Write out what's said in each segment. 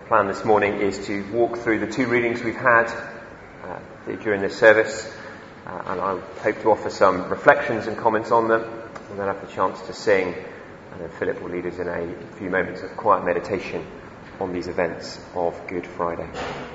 plan this morning is to walk through the two readings we've had during this service, and I hope to offer some reflections and comments on them, and then have the chance to sing, and then Philip will lead us in a few moments of quiet meditation on these events of Good Friday.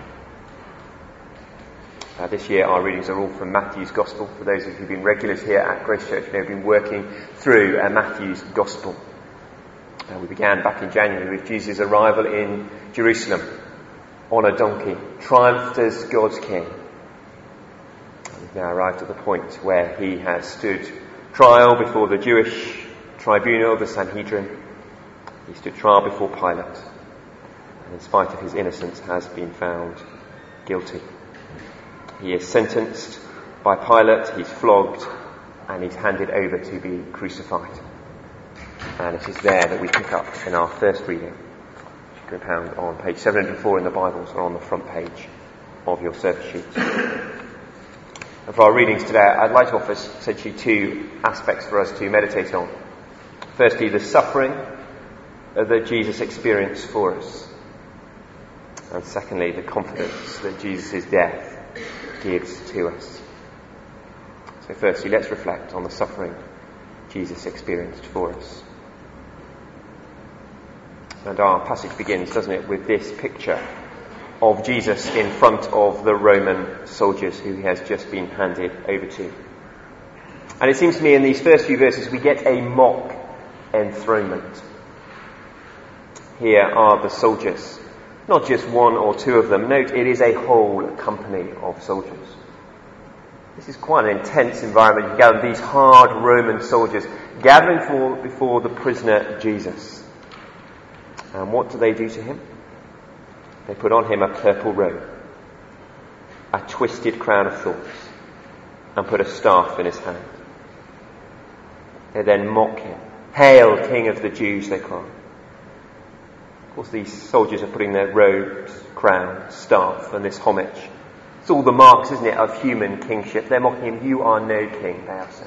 This year our readings are all from Matthew's Gospel. For those of you who've been regulars here at Grace Church, we've been working through Matthew's Gospel. We began back in January with Jesus' arrival in Jerusalem on a donkey, triumphed as God's King. We've now arrived at the point where he has stood trial before the Jewish tribunal, the Sanhedrin. He stood trial before Pilate, and in spite of his innocence has been found guilty. He is sentenced by Pilate, he's flogged, and he's handed over to be crucified. And it is there that we pick up in our first reading, which you can find on page 704 in the Bibles or on the front page of your service sheet. And for our readings today, I'd like to offer essentially two aspects for us to meditate on. Firstly, the suffering that Jesus experienced for us. And secondly, the confidence that Jesus' death gives to us. So firstly, let's reflect on the suffering Jesus experienced for us. And our passage begins, doesn't it, with this picture of Jesus in front of the Roman soldiers who he has just been handed over to. And it seems to me in these first few verses we get a mock enthronement. Here are the soldiers. Not just one or two of them. Note, it is a whole company of soldiers. This is quite an intense environment. You gather these hard Roman soldiers gathering before the prisoner Jesus. And what do they do to him? They put on him a purple robe, a twisted crown of thorns, and put a staff in his hand. They then mock him. "Hail, King of the Jews," they cry. Of course, these soldiers are putting their robes, crown, staff, and this homage. It's all the marks, isn't it, of human kingship. They're mocking him. "You are no king," they are saying.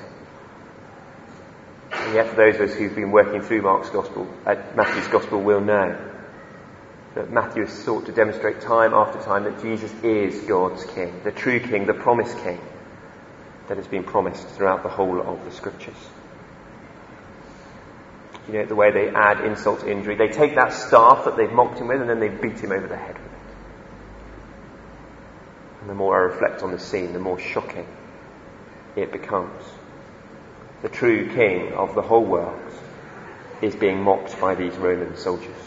And yet, for those of us who've been working through Matthew's Gospel will know that Matthew has sought to demonstrate time after time that Jesus is God's King, the true King, the promised King that has been promised throughout the whole of the Scriptures. You know, the way they add insult to injury. They take that staff that they've mocked him with and then they beat him over the head with it. And the more I reflect on the scene, the more shocking it becomes. The true King of the whole world is being mocked by these Roman soldiers.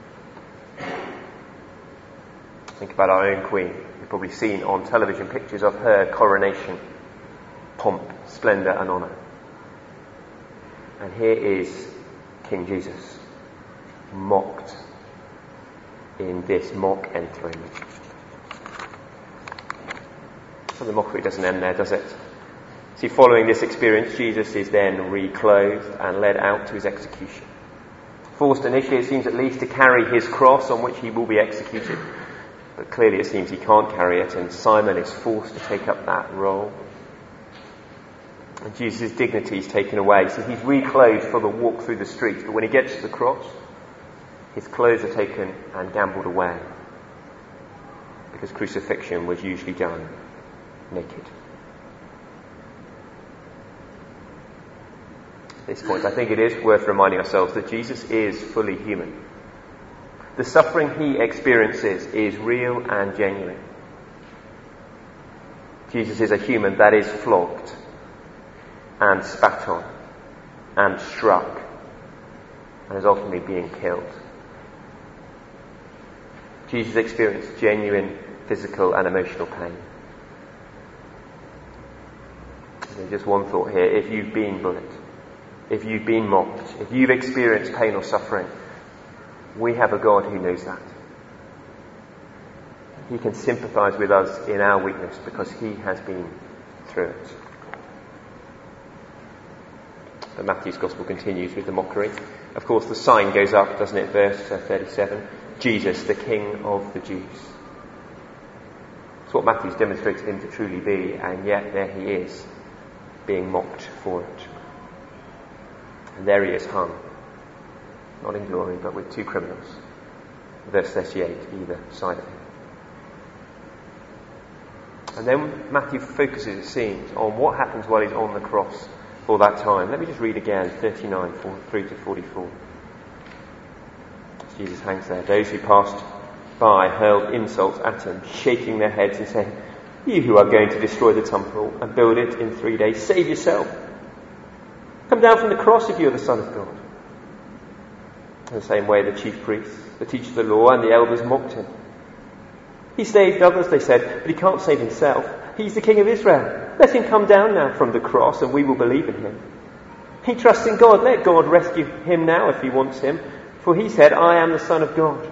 Think about our own Queen. You've probably seen on television pictures of her coronation, pomp, splendour and honour. And here is King Jesus, mocked in this mock enthronement. So the mockery doesn't end there, does it? See, following this experience, Jesus is then reclothed and led out to his execution. Forced initially, it seems at least, to carry his cross on which he will be executed. But clearly it seems he can't carry it, and Simon is forced to take up that role. And Jesus' dignity is taken away. So he's reclothed for the walk through the streets. But when he gets to the cross, his clothes are taken and gambled away. Because crucifixion was usually done naked. At this point, I think it is worth reminding ourselves that Jesus is fully human. The suffering he experiences is real and genuine. Jesus is a human that is flogged and spat on and struck and is ultimately being killed. Jesus experienced genuine physical and emotional pain. And just one thought here: if you've been bullied, if you've been mocked, if you've experienced pain or suffering, we have a God who knows that. He can sympathise with us in our weakness because he has been through it. But Matthew's Gospel continues with the mockery. Of course, the sign goes up, doesn't it? Verse 37. Jesus, the King of the Jews. It's what Matthew's demonstrated him to truly be, and yet there he is, being mocked for it. And there he is hung, not in glory, but with two criminals, verse 38, either side of him. And then Matthew focuses, it seems, on what happens while he's on the cross for that time. Let me just read again, 39, 3 to 44. As Jesus hangs there, those who passed by hurled insults at him, shaking their heads and saying, "You who are going to destroy the temple and build it in 3 days, save yourself. Come down from the cross if you are the Son of God." In the same way, the chief priests, the teachers of the law, and the elders mocked him. "He saved others," they said, "but he can't save himself. He's the King of Israel. Let him come down now from the cross and we will believe in him. He trusts in God. Let God rescue him now if he wants him. For he said, 'I am the Son of God.'"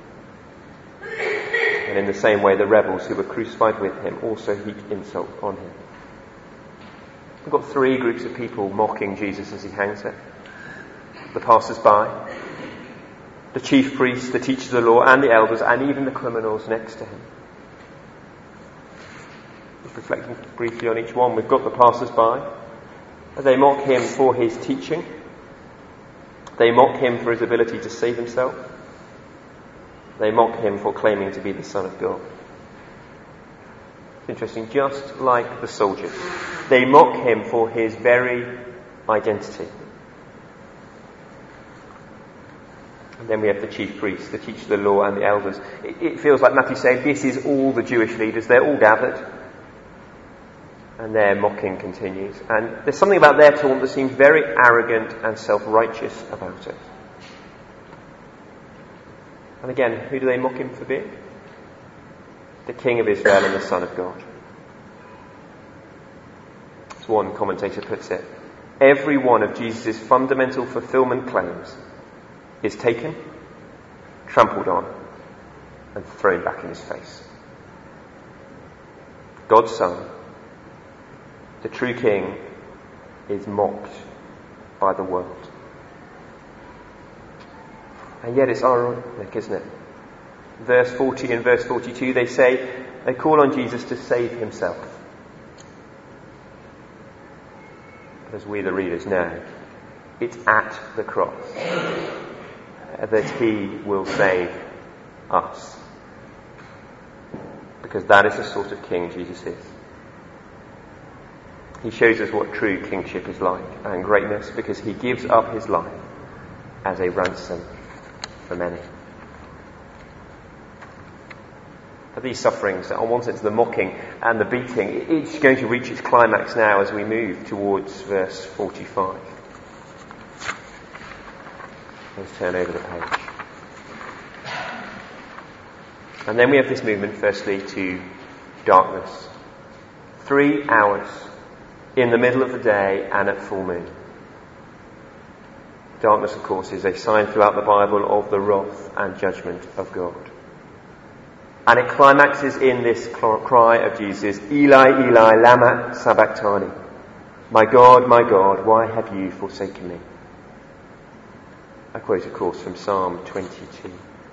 And in the same way, the rebels who were crucified with him also heaped insult on him. We've got three groups of people mocking Jesus as he hangs there. The passers-by, the chief priests, the teachers of the law, and the elders, and even the criminals next to him. Just reflecting briefly on each one, we've got the passers-by. They mock him for his teaching. They mock him for his ability to save himself. They mock him for claiming to be the Son of God. It's interesting, just like the soldiers, they mock him for his very identity. And then we have the chief priests, the teachers of the law, and the elders. It feels like Matthew's saying, this is all the Jewish leaders. They're all gathered. And their mocking continues. And there's something about their taunt that seems very arrogant and self-righteous about it. And again, who do they mock him for being? The King of Israel and the Son of God. As one commentator puts it, every one of Jesus' fundamental fulfillment claims is taken, trampled on, and thrown back in his face. God's Son, the true King, is mocked by the world. And yet it's ironic, isn't it? Verse 40 and verse 42, they call on Jesus to save himself. As we the readers know, it's at the cross that he will save us. Because that is the sort of king Jesus is. He shows us what true kingship is like and greatness because he gives up his life as a ransom for many. But these sufferings, on one sense the mocking and the beating, it's going to reach its climax now as we move towards verse 45. Let's turn over the page. And then we have this movement firstly to darkness. 3 hours in the middle of the day and at full moon. Darkness, of course, is a sign throughout the Bible of the wrath and judgment of God. And it climaxes in this cry of Jesus, "Eli, Eli, lama sabachthani." My God, why have you forsaken me?" I quote, of course, from Psalm 22.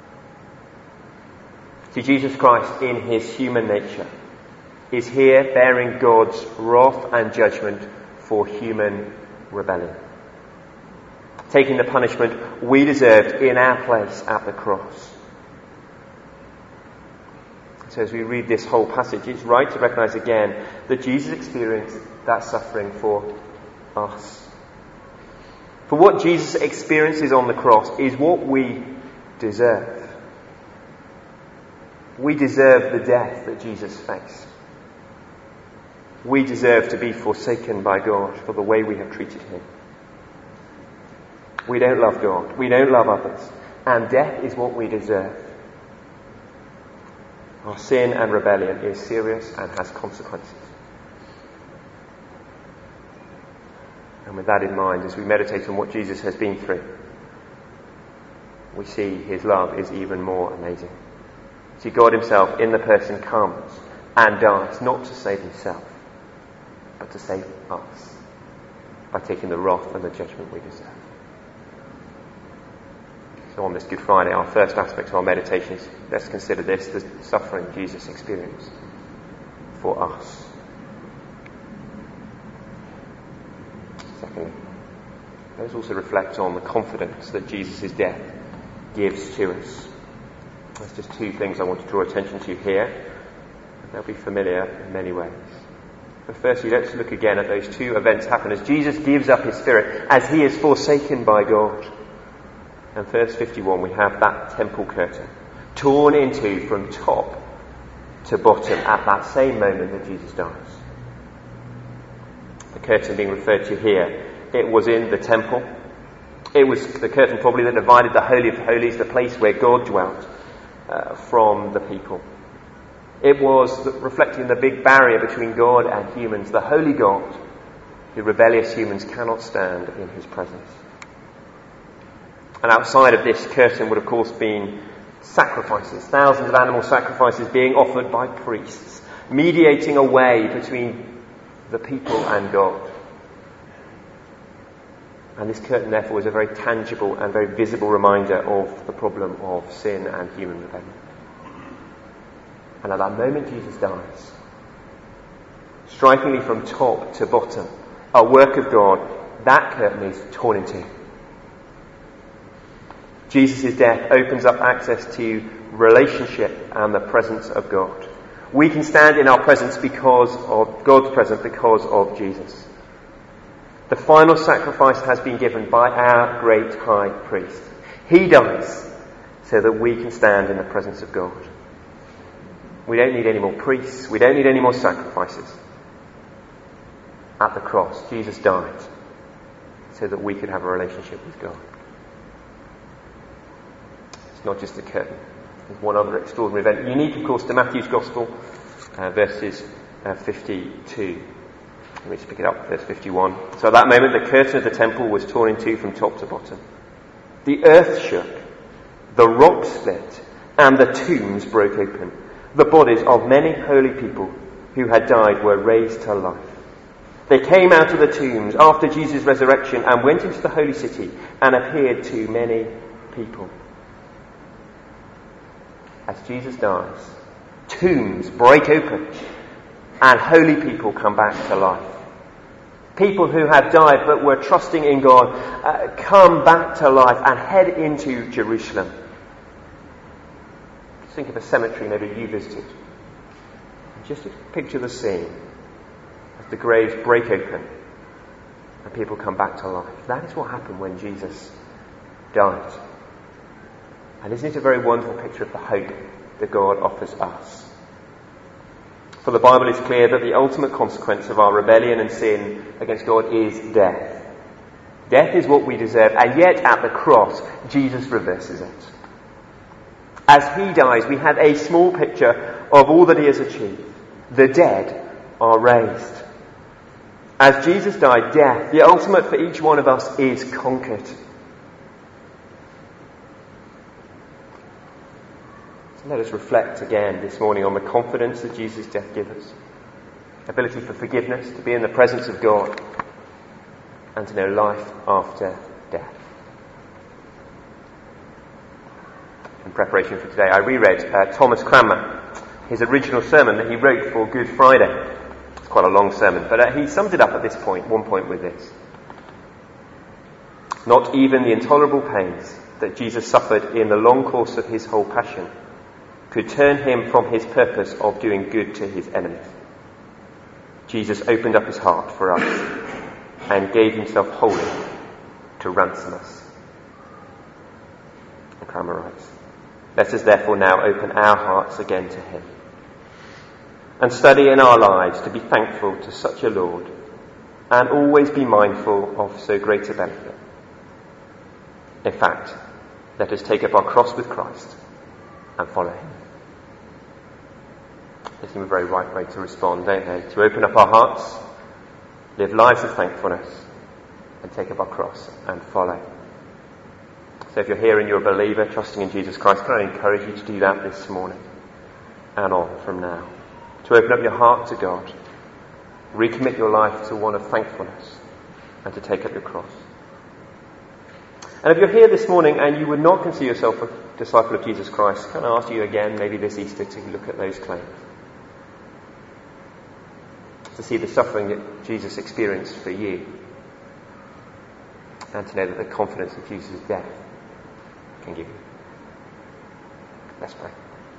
See, Jesus Christ, in his human nature, is here bearing God's wrath and judgment for human rebellion, taking the punishment we deserved in our place at the cross. So as we read this whole passage, it's right to recognise again that Jesus experienced that suffering for us. For what Jesus experiences on the cross is what we deserve. We deserve the death that Jesus faced. We deserve to be forsaken by God for the way we have treated him. We don't love God. We don't love others. And death is what we deserve. Our sin and rebellion is serious and has consequences. And with that in mind, as we meditate on what Jesus has been through, we see his love is even more amazing. See, God himself in the person comes and dies, not to save himself, but to save us by taking the wrath and the judgment we deserve. So on this Good Friday, our first aspect of our meditations, let's consider this, the suffering Jesus experienced for us. Secondly, let us also reflect on the confidence that Jesus' death gives to us. There's just two things I want to draw attention to here. They'll be familiar in many ways. But firstly, let's look again at those two events happen as Jesus gives up his spirit, as he is forsaken by God. And verse 51, we have that temple curtain torn in two from top to bottom at that same moment that Jesus dies. The curtain being referred to here, it was in the temple. It was the curtain probably that divided the Holy of Holies, the place where God dwelt, from the people. It was reflecting the big barrier between God and humans, the holy God, who rebellious humans cannot stand in his presence. And outside of this curtain would of course been sacrifices, thousands of animal sacrifices being offered by priests, mediating a way between the people and God. And this curtain therefore is a very tangible and very visible reminder of the problem of sin and human rebellion. And at that moment Jesus dies, strikingly from top to bottom, a work of God, that curtain is torn in two. Jesus' death opens up access to relationship and the presence of God. We can stand in our presence because of God's presence, because of Jesus. The final sacrifice has been given by our great high priest. He dies so that we can stand in the presence of God. We don't need any more priests. We don't need any more sacrifices. At the cross, Jesus died so that we could have a relationship with God. It's not just a curtain. There's one other extraordinary event, unique, of course, to Matthew's Gospel, verses 52. Let me just pick it up, verse 51. So at that moment, the curtain of the temple was torn in two from top to bottom. The earth shook, the rocks split, and the tombs broke open. The bodies of many holy people who had died were raised to life. They came out of the tombs after Jesus' resurrection and went into the holy city and appeared to many people. As Jesus dies, tombs break open and holy people come back to life. People who have died but were trusting in God come back to life and head into Jerusalem. Think of a cemetery maybe you visited. Just picture the scene as the graves break open and people come back to life. That is what happened when Jesus died. And isn't it a very wonderful picture of the hope that God offers us? For the Bible is clear that the ultimate consequence of our rebellion and sin against God is death. Death is what we deserve, and yet at the cross, Jesus reverses it. As he dies, we have a small picture of all that he has achieved. The dead are raised. As Jesus died, death, the ultimate for each one of us, is conquered. So let us reflect again this morning on the confidence that Jesus' death gives us. Ability for forgiveness, to be in the presence of God, and to know life after death. In preparation for today, I reread Thomas Cranmer, his original sermon that he wrote for Good Friday. It's quite a long sermon, but he summed it up at one point with this. Not even the intolerable pains that Jesus suffered in the long course of his whole passion could turn him from his purpose of doing good to his enemies. Jesus opened up his heart for us and gave himself wholly to ransom us. And Cranmer writes, let us therefore now open our hearts again to him and study in our lives to be thankful to such a Lord and always be mindful of so great a benefit. In fact, let us take up our cross with Christ and follow him. They seem a very right way to respond, don't they? To open up our hearts, live lives of thankfulness, and take up our cross and follow. So if you're here and you're a believer, trusting in Jesus Christ, can I encourage you to do that this morning and on from now? To open up your heart to God, recommit your life to one of thankfulness, and to take up your cross. And if you're here this morning and you would not consider yourself a disciple of Jesus Christ, can I ask you again, maybe this Easter, to look at those claims? To see the suffering that Jesus experienced for you, and to know that the confidence of Jesus' death can give you. Let's pray.